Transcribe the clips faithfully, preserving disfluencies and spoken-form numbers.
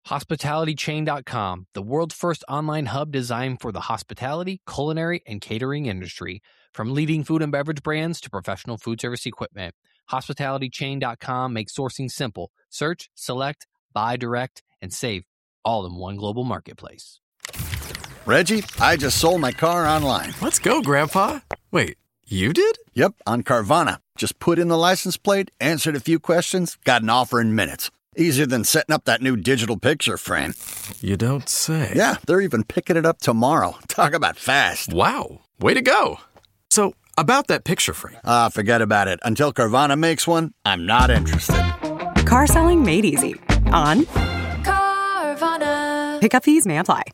hospitality chain dot com, the world's first online hub designed for the hospitality, culinary, and catering industry. From leading food and beverage brands to professional food service equipment, hospitality chain dot com makes sourcing simple. Search, select, buy direct, and save, all in one global marketplace. Reggie, I just sold my car online. Let's go, Grandpa. Wait, you did? Yep, on Carvana. Just put in the license plate, answered a few questions, got an offer in minutes. Easier than setting up that new digital picture frame. You don't say. Yeah, they're even picking it up tomorrow. Talk about fast. Wow, way to go. So, about that picture frame. Ah, forget about it. Until Carvana makes one, I'm not interested. Car selling made easy. On Carvana. Pickup fees may apply.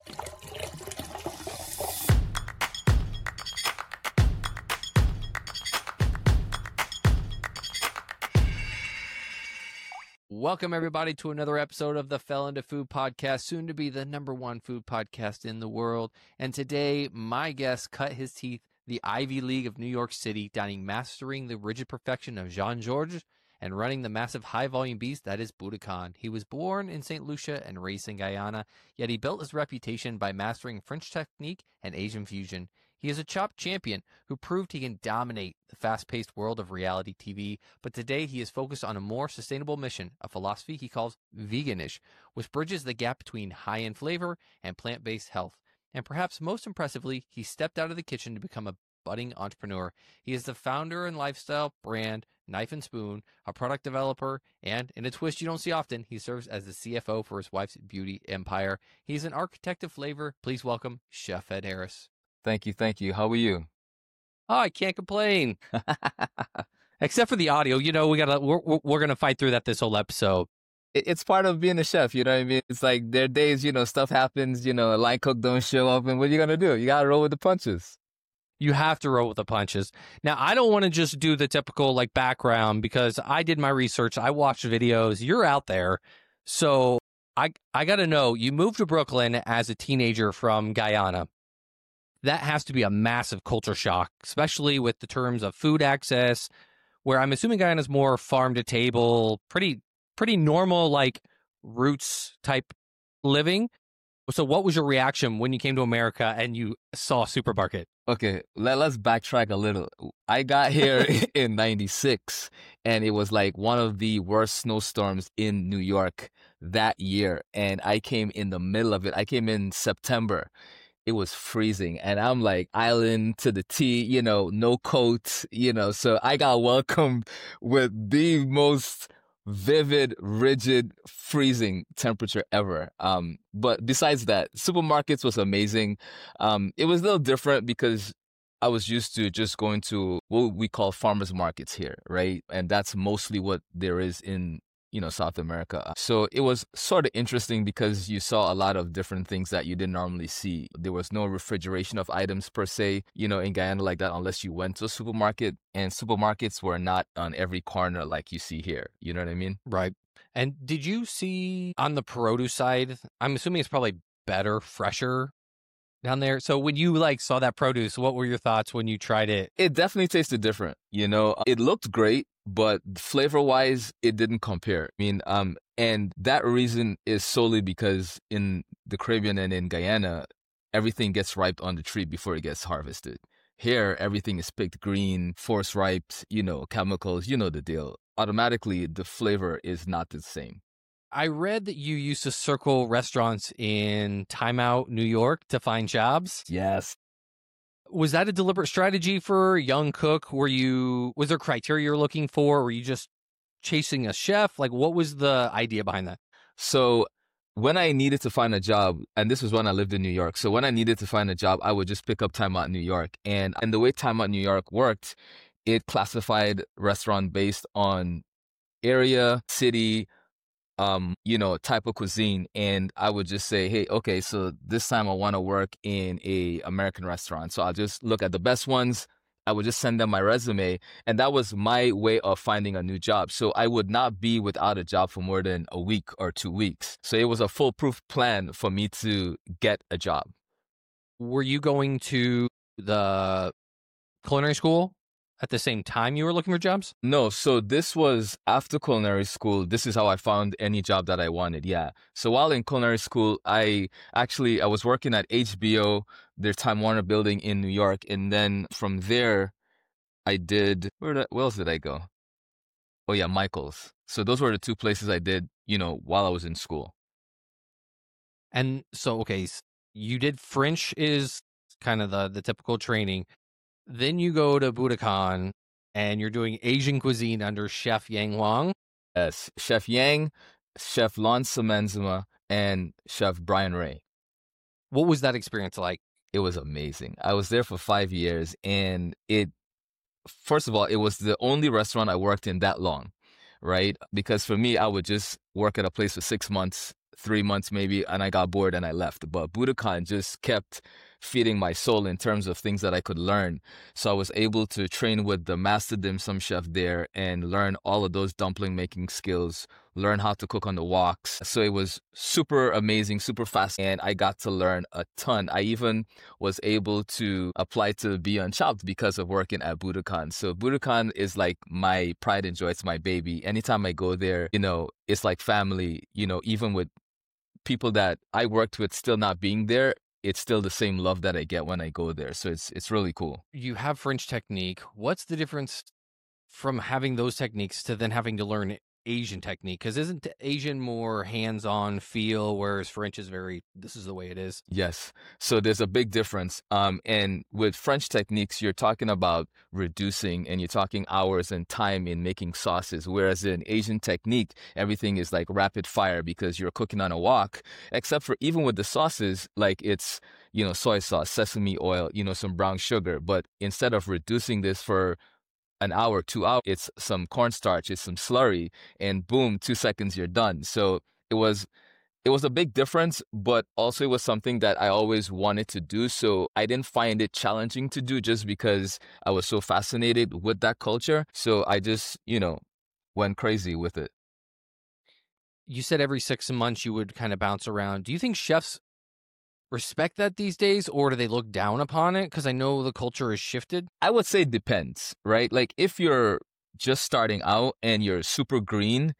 Welcome, everybody, to another episode of the Fell Into Food Podcast, soon to be the number one food podcast in the world. And today, my guest cut his teeth the Ivy League of New York City, dining mastering the rigid perfection of Jean-Georges and running the massive high-volume beast that is Buddakan. He was born in Saint Lucia and raised in Guyana, yet he built his reputation by mastering French technique and Asian fusion. He is a chopped champion who proved he can dominate the fast-paced world of reality T V, but today he is focused on a more sustainable mission, a philosophy he calls veganish, which bridges the gap between high-end flavor and plant-based health. And perhaps most impressively, he stepped out of the kitchen to become a budding entrepreneur. He is the founder and lifestyle brand Knife and Spoon, a product developer, and in a twist you don't see often, he serves as the C F O for his wife's beauty empire. He's an architect of flavor. Please welcome Chef Ed Harris. Thank you, thank you. How are you? Oh, I can't complain. Except for the audio. You know, we gotta we're we're, we're gonna fight through that this whole episode. It, it's part of being a chef, you know what I mean? It's like there are days, you know, stuff happens, you know, a line cook don't show up, and what are you gonna do? You gotta roll with the punches. You have to roll with the punches. Now, I don't want to just do the typical like background because I did my research. I watched videos. You're out there. So I I got to know, you moved to Brooklyn as a teenager from Guyana. That has to be a massive culture shock, especially with the terms of food access, where I'm assuming Guyana's more farm to table, pretty pretty normal, like roots type living. So what was your reaction when you came to America and you saw a supermarket? Okay, let, let's backtrack a little. I got here in ninety-six, and it was like one of the worst snowstorms in New York that year. And I came in the middle of it. I came in September. It was freezing, and I'm like island to the T, you know, no coat, you know. So I got welcomed with the most vivid, rigid, freezing temperature ever. Um, but besides that, supermarkets was amazing. Um, it was a little different because I was used to just going to what we call farmers markets here, right? And that's mostly what there is in, you know, South America. So it was sort of interesting because you saw a lot of different things that you didn't normally see. There was no refrigeration of items per se, you know, in Guyana like that, unless you went to a supermarket. And supermarkets were not on every corner like you see here. You know what I mean? Right. And did you see on the produce side, I'm assuming it's probably better, fresher down there. So when you like saw that produce, what were your thoughts when you tried it? It definitely tasted different. You know, it looked great, but flavor wise, it didn't compare. I mean, um, and that reason is solely because in the Caribbean and in Guyana, everything gets ripe on the tree before it gets harvested. Here, everything is picked green, force riped, you know, chemicals, you know the deal. Automatically, the flavor is not the same. I read that you used to circle restaurants in Time Out, New York to find jobs. Yes. Was that a deliberate strategy for a young cook? Were you, was there criteria you were looking for? Were you just chasing a chef? Like, what was the idea behind that? So when I needed to find a job, and this was when I lived in New York, so when I needed to find a job, I would just pick up Time Out New York. And, and the way Time Out New York worked, it classified restaurant based on area, city, um, you know, type of cuisine. And I would just say, hey, okay, so this time I want to work in a American restaurant. So I'll just look at the best ones. I would just send them my resume. And that was my way of finding a new job. So I would not be without a job for more than a week or two weeks. So it was a foolproof plan for me to get a job. Were you going to the culinary school at the same time you were looking for jobs? No, so this was after culinary school. This is how I found any job that I wanted. Yeah. So while in culinary school, I actually I was working at H B O, their Time Warner building in New York, and then from there, I did where, did, where else did I go? Oh yeah, Michael's. So those were the two places I did, you know, while I was in school. And so, okay, you did French is kind of the, the typical training. Then you go to Buddakan and you're doing Asian cuisine under Chef Yang Wang. Yes, Chef Yang, Chef Lon Samenzima, and Chef Brian Ray. What was that experience like? It was amazing. I was there for five years and it, first of all, it was the only restaurant I worked in that long, right? Because for me, I would just work at a place for six months, three months maybe, and I got bored and I left. But Buddakan just kept feeding my soul in terms of things that I could learn. So I was able to train with the master dim sum chef there and learn all of those dumpling making skills, learn how to cook on the woks. So it was super amazing, super fast, and I got to learn a ton. I even was able to apply to be on Chopped because of working at Buddakan. So Buddakan is like my pride and joy. It's my baby. Anytime I go there, you know, it's like family, you know, even with people that I worked with still not being there, it's still the same love that I get when I go there. So it's it's really cool. You have French technique. What's the difference from having those techniques to then having to learn Asian technique? Because isn't Asian more hands-on feel, whereas French is very, this is the way it is? Yes. So there's a big difference. Um, and with French techniques, you're talking about reducing and you're talking hours and time in making sauces. Whereas in Asian technique, everything is like rapid fire because you're cooking on a wok, except for even with the sauces, like it's, you know, soy sauce, sesame oil, you know, some brown sugar. But instead of reducing this for an hour, two hours, it's some cornstarch, it's some slurry, and boom, two seconds, you're done. So it was, it was a big difference, but also it was something that I always wanted to do. So I didn't find it challenging to do just because I was so fascinated with that culture. So I just, you know, went crazy with it. You said every six months you would kind of bounce around. Do you think chefs respect that these days, or do they look down upon it? Because I know the culture has shifted. I would say it depends, right? Like if you're just starting out and you're super green,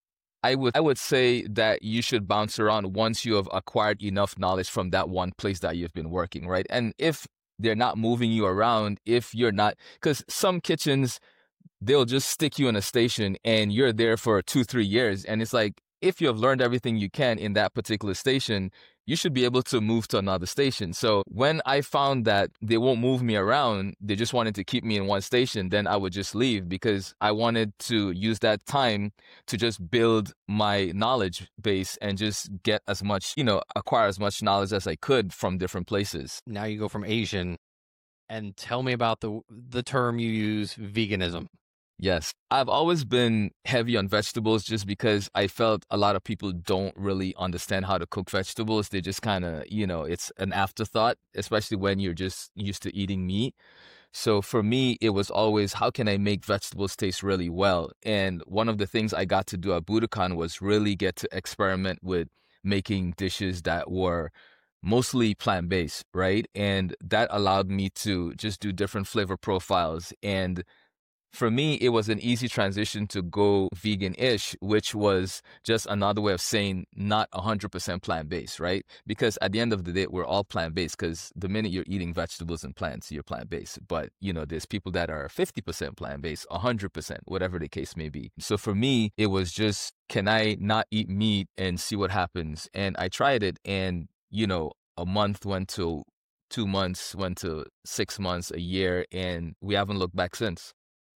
I would I would say that you should bounce around once you have acquired enough knowledge from that one place that you've been working, right? And if they're not moving you around, if you're not, because some kitchens, they'll just stick you in a station and you're there for two, three years. And it's like, if you have learned everything you can in that particular station, you should be able to move to another station. So when I found that they won't move me around, they just wanted to keep me in one station, then I would just leave because I wanted to use that time to just build my knowledge base and just get as much, you know, acquire as much knowledge as I could from different places. Now you go from Asian, and tell me about the the term you use, veganism. Yes, I've always been heavy on vegetables just because I felt a lot of people don't really understand how to cook vegetables. They just kind of, you know, it's an afterthought, especially when you're just used to eating meat. So for me, it was always, how can I make vegetables taste really well? And one of the things I got to do at Buddakan was really get to experiment with making dishes that were mostly plant-based, right? And that allowed me to just do different flavor profiles. And for me, it was an easy transition to go vegan-ish, which was just another way of saying not one hundred percent plant-based, right? Because at the end of the day, we're all plant-based because the minute you're eating vegetables and plants, you're plant-based. But, you know, there's people that are fifty percent plant-based, one hundred percent, whatever the case may be. So for me, it was just, can I not eat meat and see what happens? And I tried it and, you know, a month went to two months, went to six months, a year, and we haven't looked back since.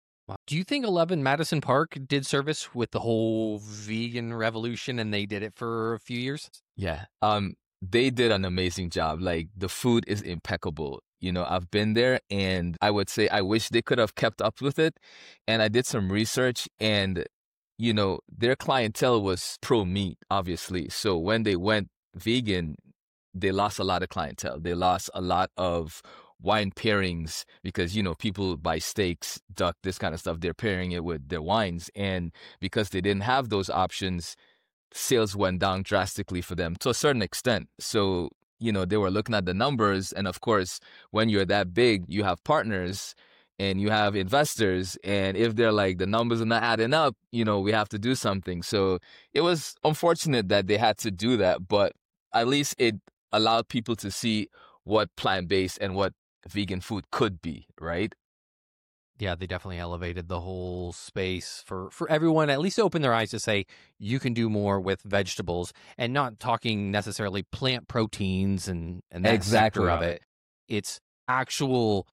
Do you think eleven Madison Park did service with the whole vegan revolution and they did it for a few years? Yeah. Um, they did an amazing job. Like the food is impeccable. You know, I've been there and I would say I wish they could have kept up with it. And I did some research and, you know, their clientele was pro meat, obviously. So when they went vegan, they lost a lot of clientele. They lost a lot of wine pairings because, you know, people buy steaks, duck, this kind of stuff. They're pairing it with their wines. And because they didn't have those options, sales went down drastically for them to a certain extent. So, you know, they were looking at the numbers. And of course, when you're that big, you have partners. and you have investors, and if they're like, the numbers are not adding up, you know, we have to do something. So it was unfortunate that they had to do that, but at least it allowed people to see what plant-based and what vegan food could be, right? Yeah, they definitely elevated the whole space for, for everyone, at least open their eyes to say you can do more with vegetables, and not talking necessarily plant proteins and, and that Exactly sector of right. it. It's actual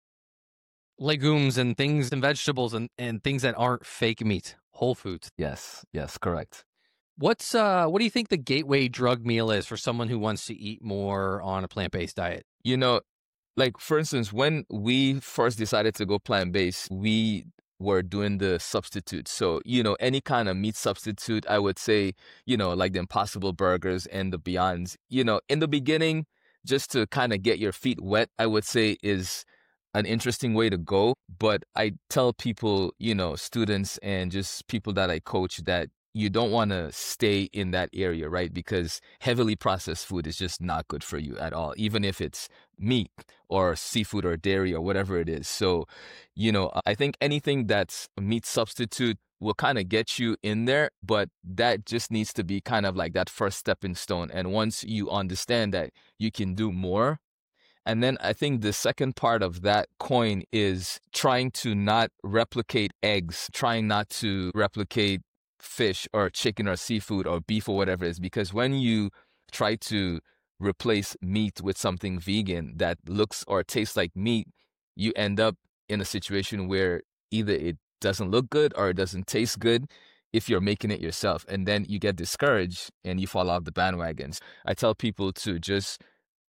legumes and things and vegetables and, and things that aren't fake meat, whole foods. Yes, yes, correct. What's uh what do you think the gateway drug meal is for someone who wants to eat more on a plant-based diet? You know, like, for instance, when we first decided to go plant-based, we were doing the substitute. So, you know, any kind of meat substitute, I would say, you know, like the Impossible Burgers and the Beyonds, you know, in the beginning, just to kind of get your feet wet, I would say is an interesting way to go. But I tell people, you know, students and just people that I coach, that you don't want to stay in that area, right? Because heavily processed food is just not good for you at all, even if it's meat or seafood or dairy or whatever it is. So, you know, I think anything that's a meat substitute will kind of get you in there, but that just needs to be kind of like that first stepping stone. And once you understand that, you can do more. And then I think the second part of that coin is trying to not replicate eggs, trying not to replicate fish or chicken or seafood or beef or whatever it is, because when you try to replace meat with something vegan that looks or tastes like meat, you end up in a situation where either it doesn't look good or it doesn't taste good if you're making it yourself, and then you get discouraged and you fall off the bandwagons. I tell people to just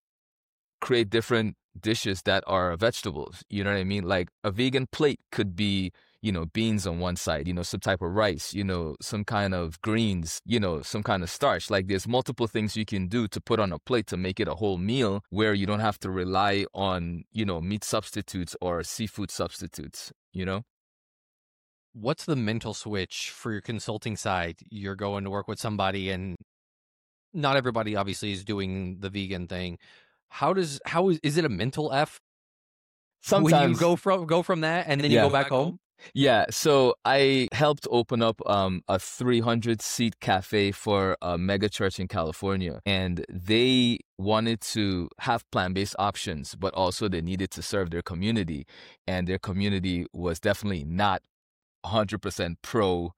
create different dishes that are vegetables. You know what I mean? Like, a vegan plate could be, you know, beans on one side, you know, some type of rice, you know, some kind of greens, you know, some kind of starch. Like, there's multiple things you can do to put on a plate to make it a whole meal where you don't have to rely on, you know, meat substitutes or seafood substitutes, you know? What's the mental switch for your consulting side? You're going to work with somebody, and not everybody obviously is doing the vegan thing. How does how is is it a mental F Sometimes when you go from go from that and then you Yeah. go back home? Yeah, so I helped open up um, a three hundred seat cafe for a mega church in California, and they wanted to have plant-based options, but also they needed to serve their community, and their community was definitely not one hundred percent pro,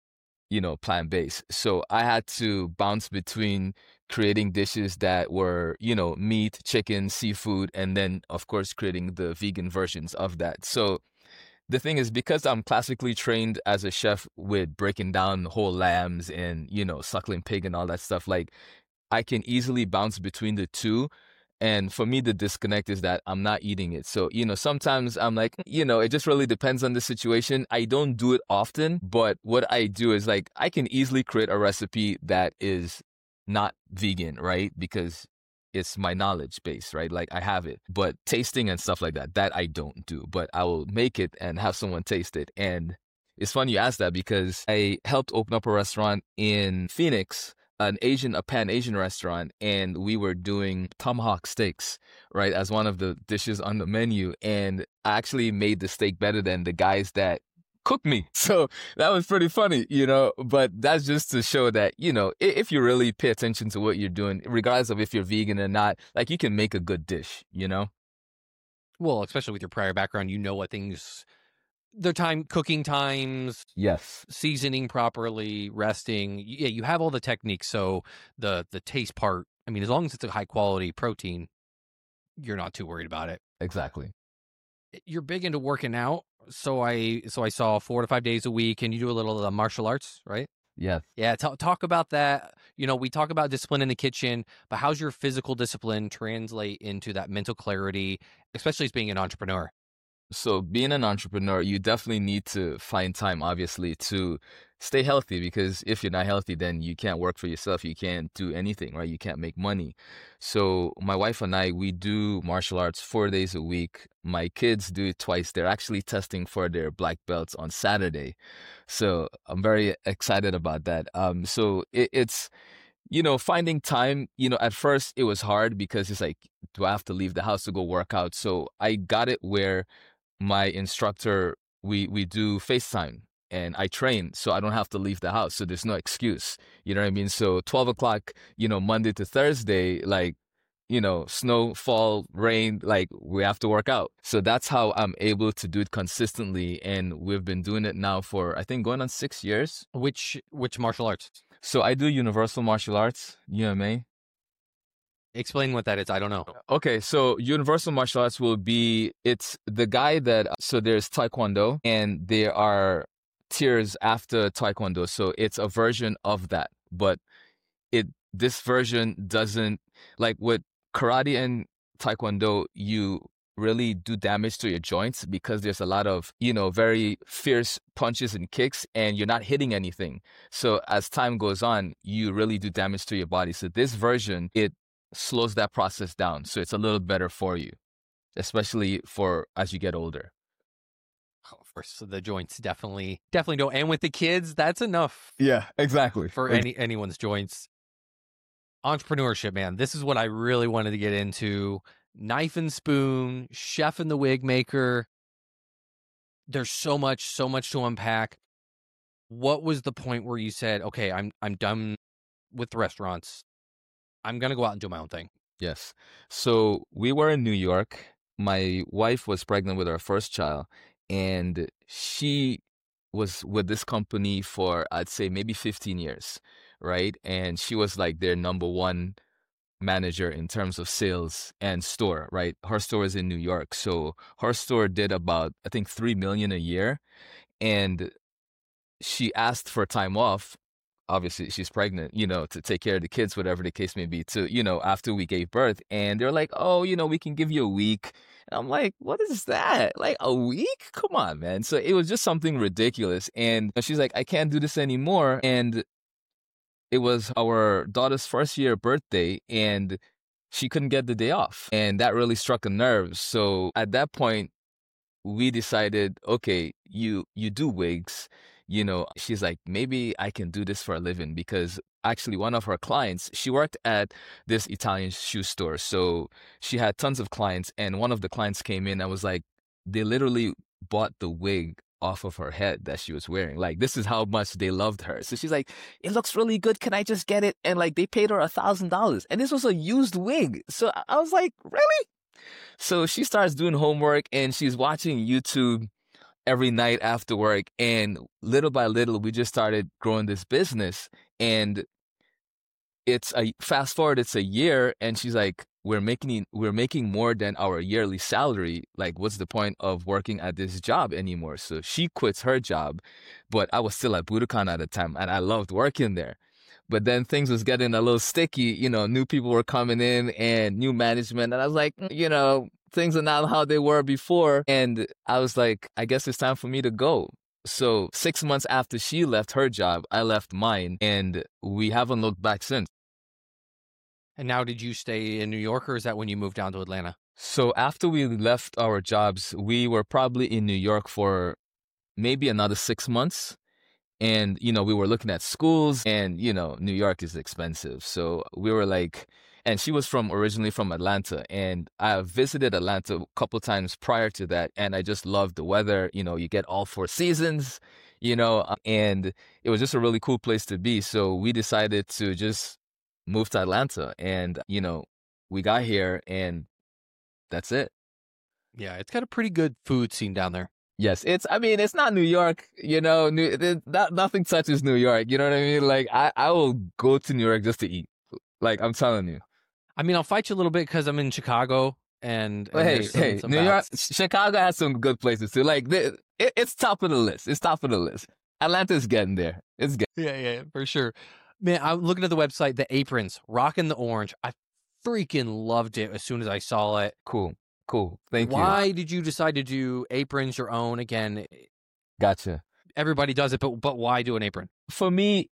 you know, plant-based. So I had to bounce between creating dishes that were, you know, meat, chicken, seafood, and then, of course, creating the vegan versions of that. So the thing is, because I'm classically trained as a chef with breaking down whole lambs and, you know, suckling pig and all that stuff, like, I can easily bounce between the two. And for me, the disconnect is that I'm not eating it. So, you know, sometimes I'm like, you know, it just really depends on the situation. I don't do it often, but what I do is, like, I can easily create a recipe that is not vegan, right? Because it's my knowledge base, right? Like, I have it. But tasting and stuff like that, that I don't do. But I will make it and have someone taste it. And it's funny you ask that, because I helped open up a restaurant in Phoenix, an Asian, a Pan-Asian restaurant, and we were doing tomahawk steaks, right, as one of the dishes on the menu. And I actually made the steak better than the guys that cooked me. So that was pretty funny, you know, but that's just to show that, you know, if you really pay attention to what you're doing, regardless of if you're vegan or not, like, you can make a good dish, you know? Well, especially with your prior background, you know what things, their time, cooking times, Yes. seasoning properly, resting. Yeah, you have all the techniques. So the the taste part, I mean, as long as it's a high quality protein, you're not too worried about it. Exactly. You're big into working out. So I so I saw four to five days a week, and you do a little uh, martial arts, right? Yes. Yeah, t- talk about that. You know, we talk about discipline in the kitchen, but how's your physical discipline translate into that mental clarity, especially as being an entrepreneur? So being an entrepreneur, you definitely need to find time, obviously, to stay healthy, because if you're not healthy, then you can't work for yourself. You can't do anything, right? You can't make money. So my wife and I, we do martial arts four days a week. My kids do it twice. They're actually testing for their black belts on Saturday. So I'm very excited about that. Um, so it, it's, you know, finding time, you know, at first it was hard because it's like, do I have to leave the house to go work out? So I got it where my instructor, we we do FaceTime and I train so I don't have to leave the house. So there's no excuse. You know what I mean? So twelve o'clock, you know, Monday to Thursday, like, you know, snow, fall, rain, like we have to work out. So that's how I'm able to do it consistently. And we've been doing it now for, I think, going on six years. Which which martial arts? So I do Universal Martial Arts, U M A. Explain what that is. I don't know. Okay, so Universal Martial Arts will be, it's the guy that, so there's Taekwondo and there are tiers after Taekwondo. So it's a version of that, but it, this version doesn't, like with karate and Taekwondo, you really do damage to your joints because there's a lot of, you know, very fierce punches and kicks and you're not hitting anything. So as time goes on, you really do damage to your body. So this version, it slows that process down. So it's a little better for you, especially for as you get older. Oh, for so the joints definitely, definitely don't. And with the kids, that's enough. Yeah, exactly. For any anyone's joints. Entrepreneurship, man. This is what I really wanted to get into. Knife and Spoon, Chef and the Wig Maker. There's so much, so much to unpack. What was the point where you said, okay, I'm I'm done with the restaurants. I'm going to go out and do my own thing? Yes. So we were in New York. My wife was pregnant with our first child, and she was with this company for, I'd say, maybe fifteen years, right? And she was like their number one manager in terms of sales and store, right? Her store is in New York. So her store did about, I think, three million dollars a year. And she asked for time off. Obviously, she's pregnant, you know, to take care of the kids, whatever the case may be, to, you know, after we gave birth. And they're like, oh, you know, we can give you a week. And I'm like, what is that? Like a week? Come on, man. So it was just something ridiculous. And she's like, I can't do this anymore. And it was our daughter's first year birthday and she couldn't get the day off. And that really struck a nerve. So at that point, we decided, okay, you, you do wigs. You know, she's like, maybe I can do this for a living, because actually one of her clients, she worked at this Italian shoe store. So she had tons of clients, and one of the clients came in and was like, they literally bought the wig off of her head that she was wearing. Like, this is how much they loved her. So she's like, it looks really good. Can I just get it? And like, they paid her a thousand dollars, and this was a used wig. So I was like, really? So she starts doing homework and she's watching YouTube every night after work, and little by little we just started growing this business. And it's a fast forward, it's a year, and she's like, we're making we're making more than our yearly salary. Like, what's the point of working at this job anymore? So she quits her job, but I was still at Budokan at the time and I loved working there. But then things was getting a little sticky, you know, new people were coming in and new management, and I was like, you know, things are not how they were before. And I was like, I guess it's time for me to go. So six months after she left her job, I left mine, and we haven't looked back since. And now, did you stay in New York, or is that when you moved down to Atlanta? So after we left our jobs, we were probably in New York for maybe another six months. And, you know, we were looking at schools, and, you know, New York is expensive. So we were like, and she was from originally from Atlanta, and I visited Atlanta a couple times prior to that. And I just loved the weather. You know, you get all four seasons, you know, and it was just a really cool place to be. So we decided to just move to Atlanta, and, you know, we got here, and that's it. Yeah, it's got a pretty good food scene down there. Yes, it's, I mean, it's not New York, you know, New, it, that, nothing touches New York, you know what I mean? Like, I, I will go to New York just to eat. Like, I'm telling you. I mean, I'll fight you a little bit because I'm in Chicago, and, and But hey, there's some, hey, some New York, bats. Chicago has some good places too. Like, the, it, it's top of the list. It's top of the list. Atlanta's getting there. It's getting Yeah, yeah, for sure. Man, I'm looking at the website, the aprons, rocking the orange. I freaking loved it as soon as I saw it. cool. Cool. Thank you. Why did you decide to do aprons your own? Again, Gotcha. everybody does it, but but why do an apron? For me,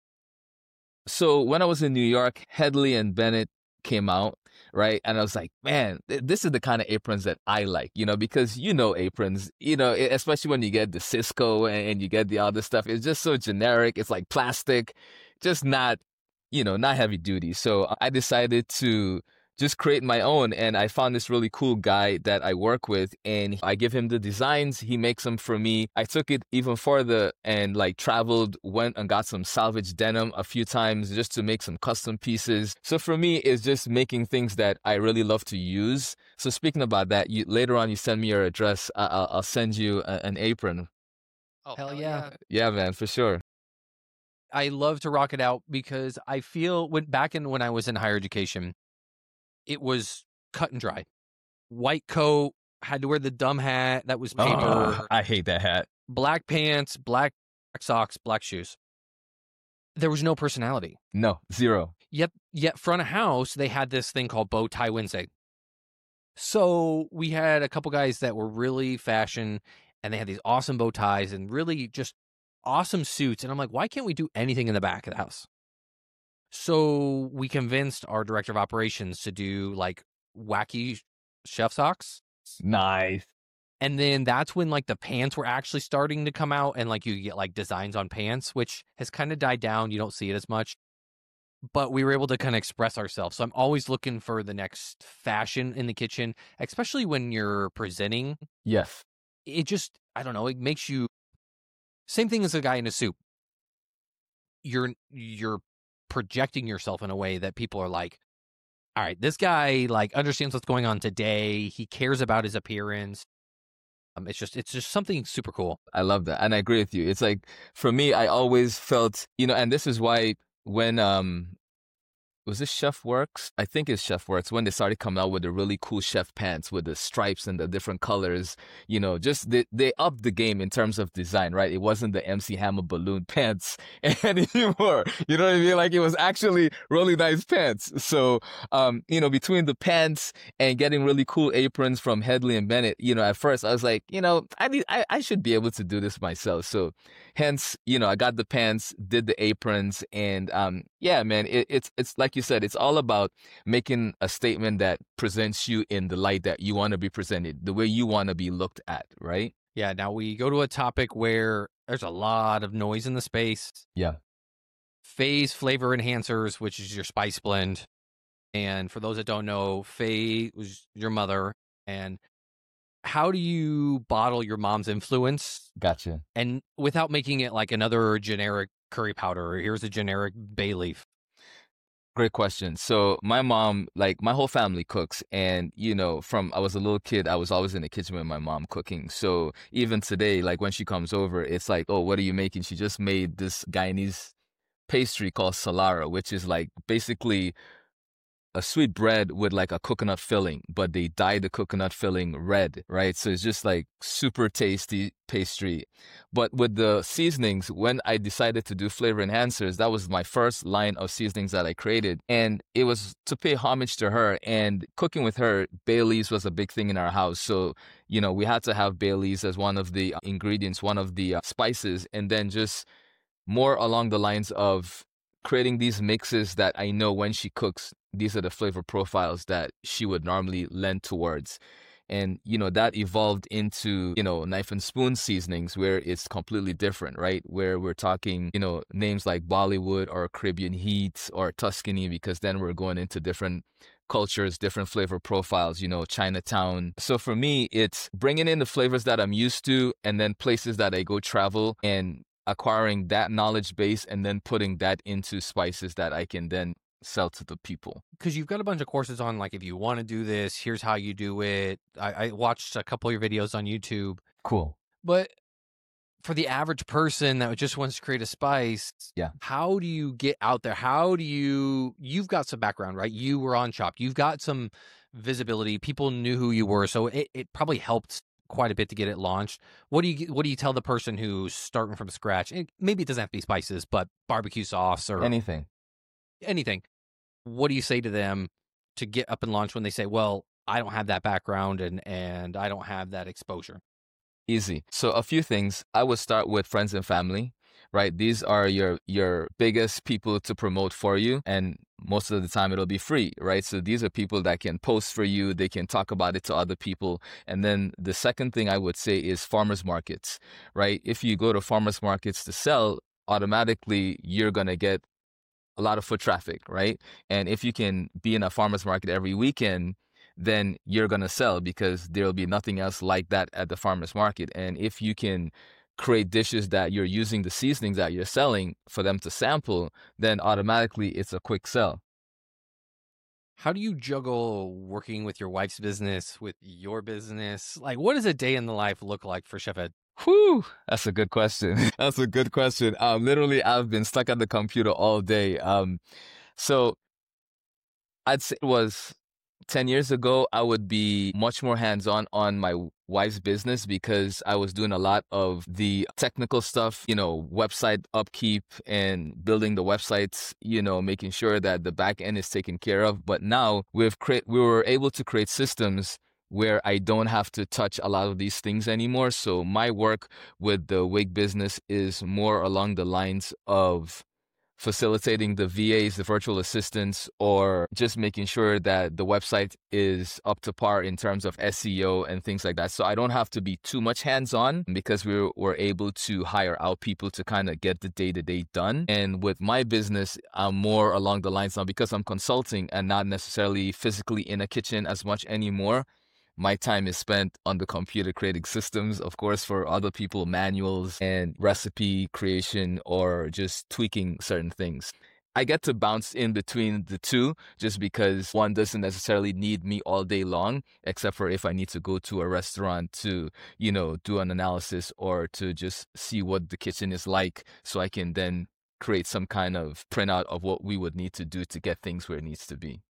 so when I was in New York, Headley and Bennett came out, right? And I was like, man, th- this is the kind of aprons that I like, you know, because you know aprons, you know, e- especially when you get the Cisco and, and you get the other stuff. It's just so generic. It's like plastic, just not, you know, not heavy duty. So I decided to just create my own. And I found this really cool guy that I work with, and I give him the designs. He makes them for me. I took it even further and like traveled, went and got some salvage denim a few times just to make some custom pieces. So for me, it's just making things that I really love to use. So speaking about that, you, later on, you send me your address. I, I'll, I'll send you a, an apron. Oh, hell yeah. Yeah, man, for sure. I love to rock it out because I feel when back in when I was in higher education, it was cut and dry. White coat, had to wear the dumb hat that was paper. Oh, I hate that hat. Black pants, black socks, black shoes. There was no personality. No, zero. Yet, yet front of house, they had this thing called Bow Tie Wednesday. So we had a couple guys that were really fashion, and they had these awesome bow ties and really just awesome suits. And I'm like, why can't we do anything in the back of the house? So we convinced our director of operations to do like wacky chef socks. Nice. And then that's when like the pants were actually starting to come out, and like you get like designs on pants, which has kind of died down. You don't see it as much, but we were able to kind of express ourselves. So I'm always looking for the next fashion in the kitchen, especially when you're presenting. Yes. It just, I don't know, it makes you, same thing as a guy in a suit. You're, you're projecting yourself in a way that people are like, all right, this guy like understands what's going on today. He cares about his appearance. Um, it's just, it's just something super cool. I love that. And I agree with you. It's like, for me, I always felt, you know, and this is why when, um, was this Chef Works? I think it's Chef Works, when they started coming out with the really cool chef pants with the stripes and the different colors, you know, just they, they upped the game in terms of design, right? It wasn't the M C Hammer balloon pants anymore. You know what I mean? Like, it was actually really nice pants. So, um, you know, between the pants and getting really cool aprons from Headley and Bennett, you know, at first I was like, you know, I need, I, I should be able to do this myself. So hence, you know, I got the pants, did the aprons, and, um, yeah, man, it, it's, it's like you said, it's all about making a statement that presents you in the light that you want to be presented, the way you want to be looked at, right? Yeah. Now we go to a topic where there's a lot of noise in the space. Yeah. Faye's flavor enhancers, which is your spice blend. And for those that don't know, Faye was your mother. And how do you bottle your mom's influence? Gotcha. And without making it like another generic curry powder, or here's a generic bay leaf? Great question. So my mom, like my whole family cooks, and you know, from I was a little kid, I was always in the kitchen with my mom cooking. So even today, like when she comes over, it's like, oh, what are you making? She just made this Guyanese pastry called Salara, which is like basically a sweet bread with like a coconut filling, but they dye the coconut filling red, right? So it's just like super tasty pastry. But with the seasonings, when I decided to do flavor enhancers, that was my first line of seasonings that I created. And it was to pay homage to her. And cooking with her, Bailey's was a big thing in our house. So, you know, we had to have Bailey's as one of the ingredients, one of the uh, spices, and then just more along the lines of creating these mixes that I know when she cooks, these are the flavor profiles that she would normally lend towards. And, you know, that evolved into, you know, knife and spoon seasonings where it's completely different, right? Where we're talking, you know, names like Bollywood or Caribbean Heat or Tuscany, because then we're going into different cultures, different flavor profiles, you know, Chinatown. So for me, it's bringing in the flavors that I'm used to and then places that I go travel and acquiring that knowledge base and then putting that into spices that I can then sell to the people. Because you've got a bunch of courses on, like, if you want to do this, here's how you do it. I, I watched a couple of your videos on YouTube. Cool. But for the average person that just wants to create a spice, yeah, how do you get out there? How do you, you've got some background, right? You were on Chopped. You've got some visibility. People knew who you were. So it, it probably helped quite a bit to get it launched. What do you what do you tell the person who's starting from scratch? It, maybe it doesn't have to be spices, but barbecue sauce or anything. Anything. What do you say to them to get up and launch when they say, well, I don't have that background and, and I don't have that exposure? Easy. So a few things. I would start with friends and family, right? These are your your biggest people to promote for you. And most of the time it'll be free, right? So these are people that can post for you. They can talk about it to other people. And then the second thing I would say is farmers markets, right? If you go to farmers markets to sell, automatically you're going to get a lot of foot traffic, right? And if you can be in a farmer's market every weekend, then you're going to sell because there'll be nothing else like that at the farmer's market. And if you can create dishes that you're using the seasonings that you're selling for them to sample, then automatically it's a quick sell. How do you juggle working with your wife's business, with your business? Like, what does a day in the life look like for Chef Ed? Whew, that's a good question. That's a good question. Um, literally, I've been stuck at the computer all day. Um, so I'd say it was ten years ago, I would be much more hands-on on my wife's business because I was doing a lot of the technical stuff, you know, website upkeep and building the websites, you know, making sure that the back end is taken care of. But now we've create, we were able to create systems where I don't have to touch a lot of these things anymore. So my work with the wig business is more along the lines of facilitating the V As, the virtual assistants, or just making sure that the website is up to par in terms of S E O and things like that. So I don't have to be too much hands-on because we were able to hire out people to kind of get the day-to-day done. And with my business, I'm more along the lines now because I'm consulting and not necessarily physically in a kitchen as much anymore. My time is spent on the computer creating systems, of course, for other people, manuals and recipe creation or just tweaking certain things. I get to bounce in between the two just because one doesn't necessarily need me all day long, except for if I need to go to a restaurant to, you know, do an analysis or to just see what the kitchen is like so I can then create some kind of printout of what we would need to do to get things where it needs to be.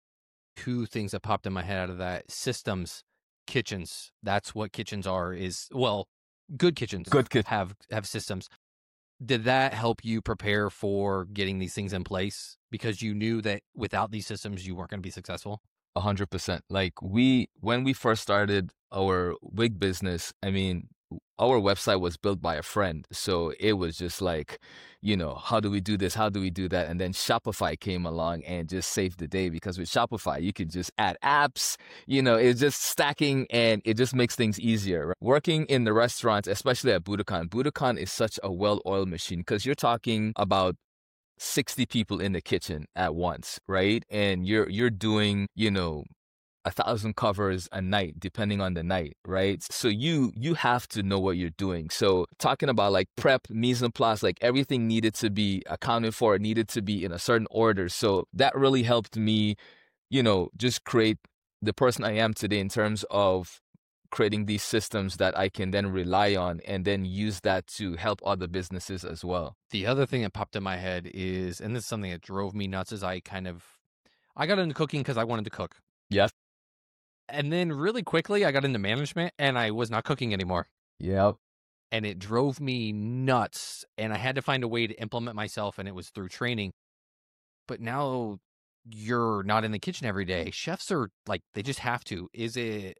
Two things that popped in my head out of that: systems, kitchens. That's what kitchens are. Is well, good kitchens Good kitchen. have have systems. Did that help you prepare for getting these things in place because you knew that without these systems you weren't going to be successful? A hundred percent. Like we, when we first started our wig business, I mean, our website was built by a friend. So it was just like, you know, how do we do this? How do we do that? And then Shopify came along and just saved the day because with Shopify, you could just add apps, you know, it's just stacking and it just makes things easier. Right? Working in the restaurants, especially at Buddakan, Buddakan is such a well-oiled machine because you're talking about sixty people in the kitchen at once, right? And you're, you're doing, you know, a thousand covers a night, depending on the night, right? So you you have to know what you're doing. So talking about like prep, mise en place, like everything needed to be accounted for, it needed to be in a certain order. So that really helped me, you know, just create the person I am today in terms of creating these systems that I can then rely on and then use that to help other businesses as well. The other thing that popped in my head is, and this is something that drove me nuts, is I kind of, I got into cooking because I wanted to cook. Yes. And then really quickly, I got into management and I was not cooking anymore. Yep. And it drove me nuts. And I had to find a way to implement myself, and it was through training. But now you're not in the kitchen every day. Chefs are like, they just have to. Is it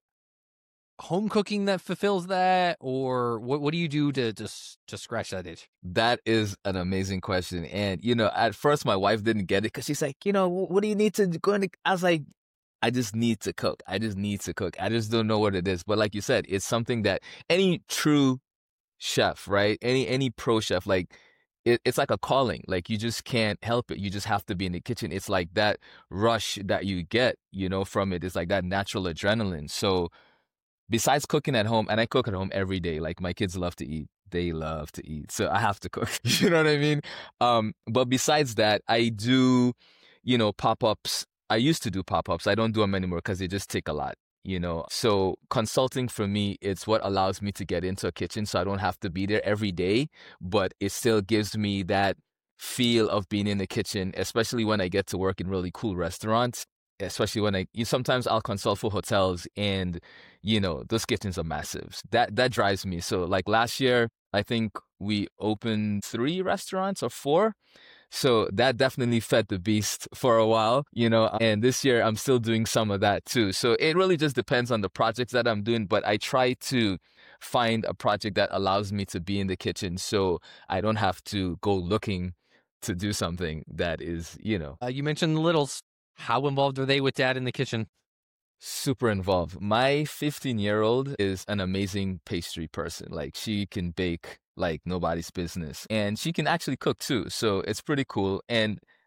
home cooking that fulfills that? Or what, what do you do to just to scratch that itch? That is an amazing question. And, you know, at first my wife didn't get it because she's like, you know, what do you need to go in? I was like, I just need to cook. I just need to cook. I just don't know what it is. But like you said, it's something that any true chef, right? Any any pro chef, like it, it's like a calling. Like you just can't help it. You just have to be in the kitchen. It's like that rush that you get, you know, from it. It's like that natural adrenaline. So besides cooking at home, and I cook at home every day. Like my kids love to eat. They love to eat. So I have to cook. You know what I mean? Um, but besides that, I do, you know, pop-ups. I used to do pop-ups. I don't do them anymore because they just take a lot, you know. So consulting for me, it's what allows me to get into a kitchen so I don't have to be there every day, but it still gives me that feel of being in the kitchen, especially when I get to work in really cool restaurants, especially when I, you, sometimes I'll consult for hotels and, you know, those kitchens are massive. That, that drives me. So like last year, I think we opened three restaurants or four. So that definitely fed the beast for a while, you know, and this year I'm still doing some of that too. So it really just depends on the projects that I'm doing, but I try to find a project that allows me to be in the kitchen so I don't have to go looking to do something that is, you know. Uh, you mentioned the littles. How involved are they with dad in the kitchen? Super involved. My fifteen-year-old is an amazing pastry person. Like she can bake like nobody's business. And she can actually cook too. So it's pretty cool. And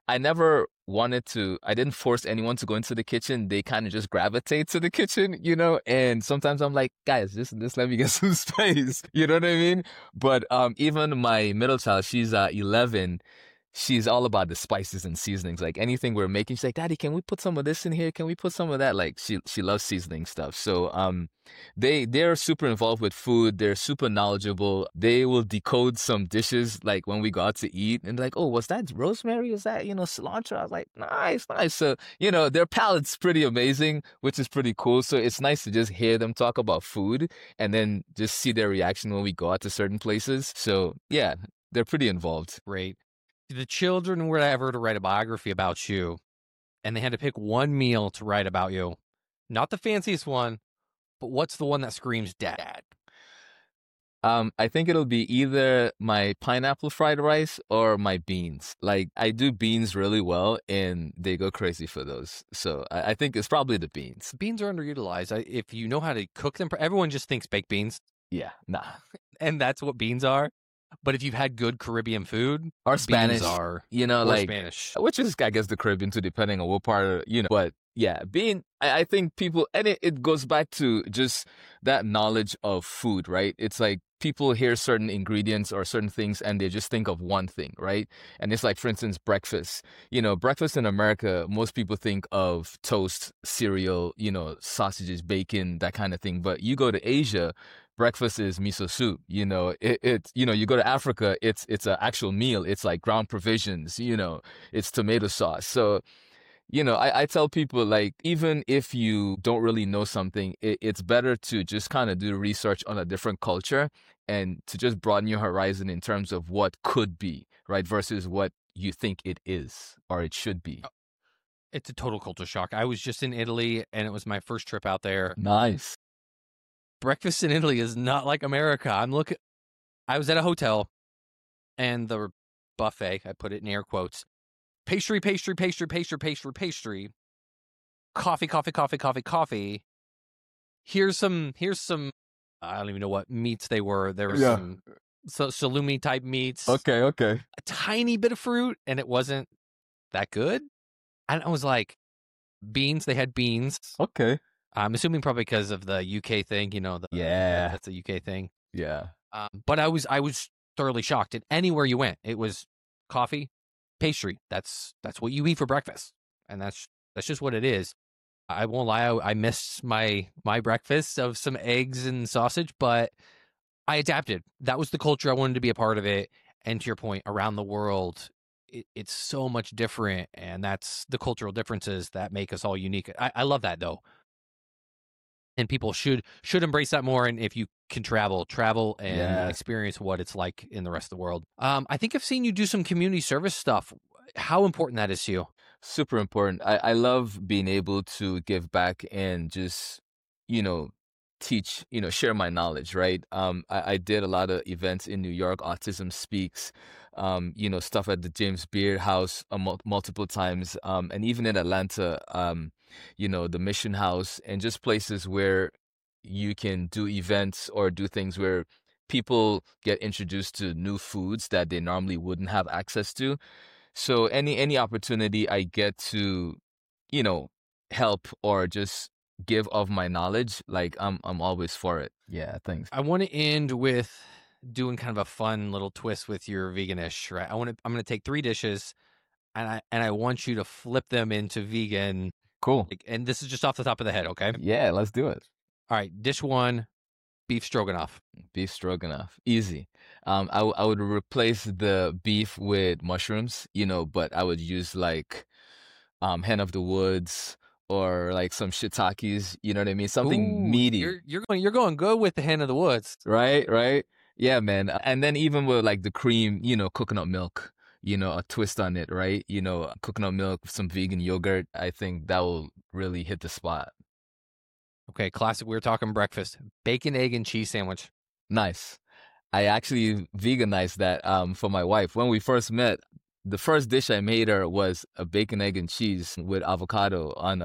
I never wanted to, I didn't force anyone to go into the kitchen. They kind of just gravitate to the kitchen, you know? And sometimes I'm like, guys, just, just let me get some space. You know what I mean? But um, even my middle child, she's uh, eleven. She's all about the spices and seasonings. Like anything we're making, she's like, Daddy, can we put some of this in here? Can we put some of that? Like she she loves seasoning stuff. So um, they they're super involved with food. They're super knowledgeable. They will decode some dishes like when we go out to eat and like, oh, was that rosemary? Was that, you know, cilantro? I was like, nice, nice. So, you know, their palate's pretty amazing, which is pretty cool. So it's nice to just hear them talk about food and then just see their reaction when we go out to certain places. So yeah, they're pretty involved. Great. The children were ever to write a biography about you, and they had to pick one meal to write about you, not the fanciest one, but what's the one that screams dad? Um, I think it'll be either my pineapple fried rice or my beans. Like I do beans really well, and they go crazy for those. So I, I think it's probably the beans. Beans are underutilized. I, if you know how to cook them, everyone just thinks baked beans, Yeah, nah. and that's what beans are. But if you've had good Caribbean food, Or Spanish, beans are you know, or like Spanish. which is I guess the Caribbean too, depending on what part of, you know. But yeah, being I, I think people, and it, it goes back to just that knowledge of food, right? It's like people hear certain ingredients or certain things and they just think of one thing, right? And it's like, for instance, breakfast. You know, breakfast in America, most people think of toast, cereal, you know, sausages, bacon, that kind of thing. But you go to Asia, breakfast is miso soup. You know, it, it's, you know, you go to Africa, it's, it's an actual meal. It's like ground provisions, you know, it's tomato sauce. So, you know, I, I tell people, like, even if you don't really know something, it, it's better to just kind of do research on a different culture and to just broaden your horizon in terms of what could be, right? Versus what you think it is or it should be. It's a total culture shock. I was just in Italy, and it was my first trip out there. Nice. Breakfast in Italy is not like America. I'm looking. I was at a hotel, and the buffet, I put it in air quotes, pastry, pastry, pastry, pastry, pastry, pastry, coffee, coffee, coffee, coffee, coffee. Here's some, here's some, I don't even know what meats they were. There was Yeah. some so, salumi type meats, Okay, okay. a tiny bit of fruit, and it wasn't that good. And I was like, beans, they had beans. Okay. I'm assuming probably because of the U K thing, you know, the, Yeah. that's a U K thing. Yeah. Um, but I was, I was thoroughly shocked. And anywhere you went, it was coffee, pastry. That's that's what you eat for breakfast, and that's that's just what it is. I won't lie, I, I missed my my breakfast of some eggs and sausage, but I adapted. That was the culture. I wanted to be a part of it. And to your point, around the world, it, it's so much different, and that's the cultural differences that make us all unique. I, I love that though, and people should should embrace that more. And if you can travel, travel and Yeah. experience what it's like in the rest of the world. Um, I think I've seen you do some community service stuff. How important that is to you? Super important. I, I love being able to give back and just, you know, teach, you know, share my knowledge, right? Um, I, I did a lot of events in New York, Autism Speaks, um, you know, stuff at the James Beard House uh, mul- multiple times, um, and even in Atlanta, um, you know, the Mission House, and just places where you can do events or do things where people get introduced to new foods that they normally wouldn't have access to. So any any opportunity I get to, you know, help or just give of my knowledge, like I'm I'm always for it. Yeah, thanks. I want to end with doing kind of a fun little twist with your veganish, right? I want to. I'm going to take three dishes, and I and I want you to flip them into vegan. Cool. Like, and this is just off the top of the head, okay? Yeah, let's do it. All right, dish one, beef stroganoff. Beef stroganoff, easy. Um, I w- I would replace the beef with mushrooms, you know, but I would use like um hen of the woods or like some shiitakes. You know what I mean? Something Ooh, meaty. You're you're going you're going good with the hen of the woods. Right, right. Yeah, man. And then even with like the cream, you know, coconut milk, you know, a twist on it, right? You know, coconut milk, some vegan yogurt. I think that will really hit the spot. Okay, classic. We were talking breakfast: bacon, egg, and cheese sandwich. Nice. I actually veganized that um for my wife. When we first met, the first dish I made her was a bacon, egg, and cheese with avocado on a,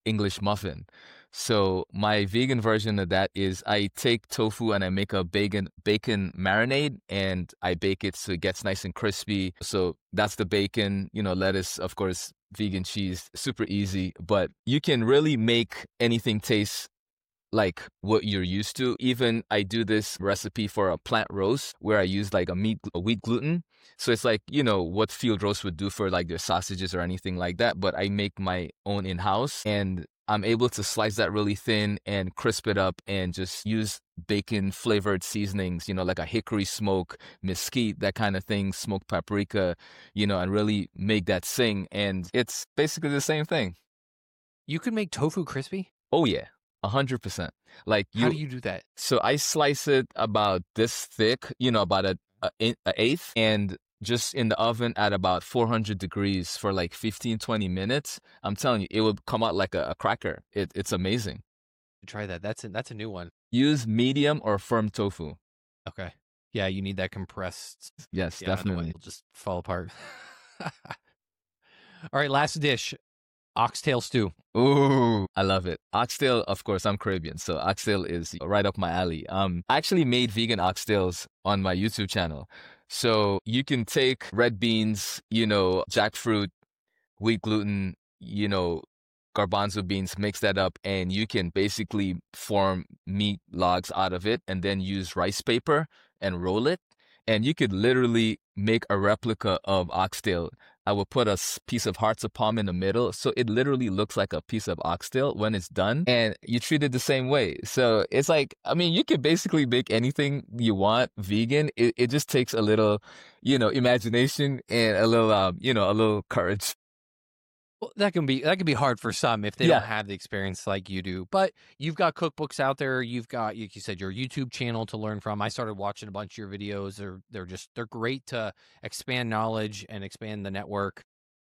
English muffin. So my vegan version of that is I take tofu and I make a bacon bacon marinade and I bake it so it gets nice and crispy. So that's the bacon, you know, lettuce, of course, vegan cheese, super easy. But you can really make anything taste like what you're used to. Even I do this recipe for a plant roast where I use like a meat, a wheat gluten. So it's like, you know, what field roast would do for like their sausages or anything like that. But I make my own in-house and I'm able to slice that really thin and crisp it up and just use bacon flavored seasonings, you know, like a hickory smoke, mesquite, that kind of thing, smoked paprika, you know, and really make that sing. And it's basically the same thing. You can make tofu crispy? Oh, yeah. A hundred percent. Like you, how do you do that? So I slice it about this thick, you know, about a, a, a eighth, and just in the oven at about four hundred degrees for like fifteen, twenty minutes. I'm telling you, it will come out like a, a cracker. It, it's amazing. Try that. That's a, that's a new one. Use medium or firm tofu. Okay. Yeah, you need that compressed. Yes, yeah, definitely. It'll just fall apart. All right, last dish. Oxtail stew. Ooh, I love it. Oxtail, of course, I'm Caribbean, so oxtail is right up my alley. Um, I actually made vegan oxtails on my YouTube channel. So you can take red beans, you know, jackfruit, wheat gluten, you know, garbanzo beans, mix that up, and you can basically form meat logs out of it and then use rice paper and roll it. And you could literally make a replica of oxtail. I will put a piece of hearts of palm in the middle. So it literally looks like a piece of oxtail when it's done. And you treat it the same way. So it's like, I mean, you can basically make anything you want vegan. It, it just takes a little, you know, imagination and a little, um, you know, a little courage. Well, that can be that can be hard for some if they Yeah. don't have the experience like you do. But you've got cookbooks out there. You've got, like you said, your YouTube channel to learn from. I started watching a bunch of your videos. They're they're just they're great to expand knowledge and expand the network.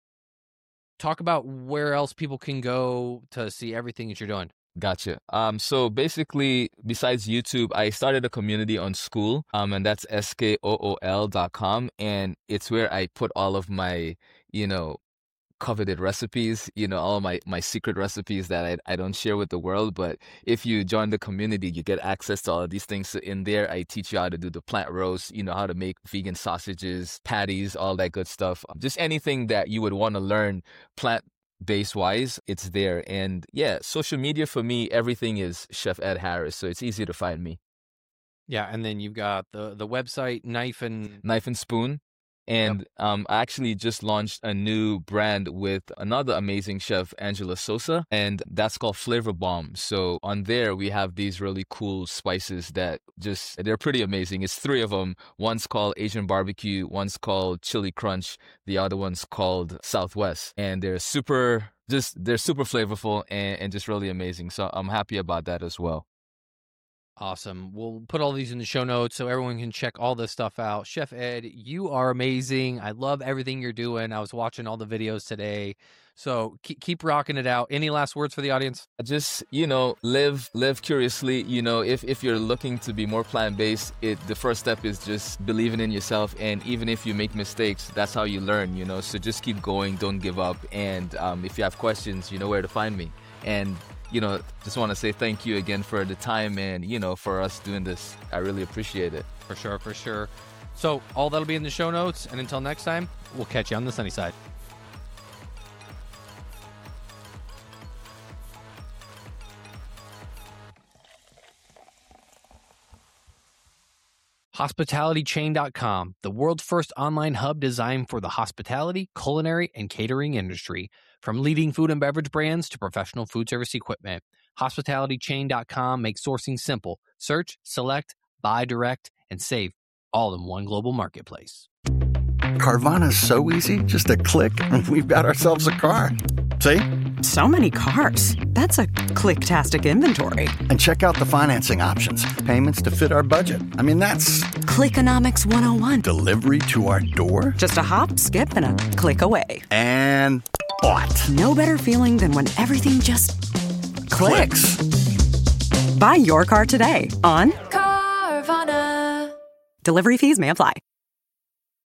Talk about where else people can go to see everything that you're doing. Gotcha. Um, so basically, besides YouTube, I started a community on Skool, um, and that's S K O O L dot com, and it's where I put all of my, you know, coveted recipes, you know, all of my, my secret recipes that I, I don't share with the world. But if you join the community, you get access to all of these things. So in there, I teach you how to do the plant roast, you know, how to make vegan sausages, patties, all that good stuff. Just anything that you would want to learn plant base wise, it's there. And yeah, social media for me, everything is Chef Ed Harris. So it's easy to find me. Yeah, and then you've got the the website, Knife and Knife and Spoon. And Yep. um, I actually just launched a new brand with another amazing chef, Angela Sosa, and that's called Flavor Bomb. So on there, we have these really cool spices that just, they're pretty amazing. It's three of them. One's called Asian Barbecue, one's called Chili Crunch, the other one's called Southwest. And they're super, just, they're super flavorful and, and just really amazing. So I'm happy about that as well. Awesome. We'll put all these in the show notes so everyone can check all this stuff out. Chef Ed, you are amazing. I love everything you're doing. I was watching all the videos today. So keep, keep rocking it out. Any last words for the audience? Just, you know, live live curiously. You know, if, if you're looking to be more plant-based, it the first step is just believing in yourself. And even if you make mistakes, that's how you learn, you know. So just keep going. Don't give up. And um, if you have questions, you know where to find me. And you know, just want to say thank you again for the time and, you know, for us doing this. I really appreciate it. For sure, for sure. So all that'll be in the show notes. And until next time, we'll catch you on the sunny side. hospitality chain dot com, the world's first online hub designed for the hospitality, culinary, and catering industry. From leading food and beverage brands to professional food service equipment, hospitality chain dot com makes sourcing simple. Search, select, buy direct, and save, all in one global marketplace. Carvana's so easy, just a click, and we've got ourselves a car. See? So many cars. That's a click-tastic inventory. And check out the financing options. Payments to fit our budget. I mean, that's Clickonomics one oh one. delivery to our door. Just a hop, skip, and a click away. And bought. No better feeling than when everything just clicks. Buy your car today on Carvana. Delivery fees may apply.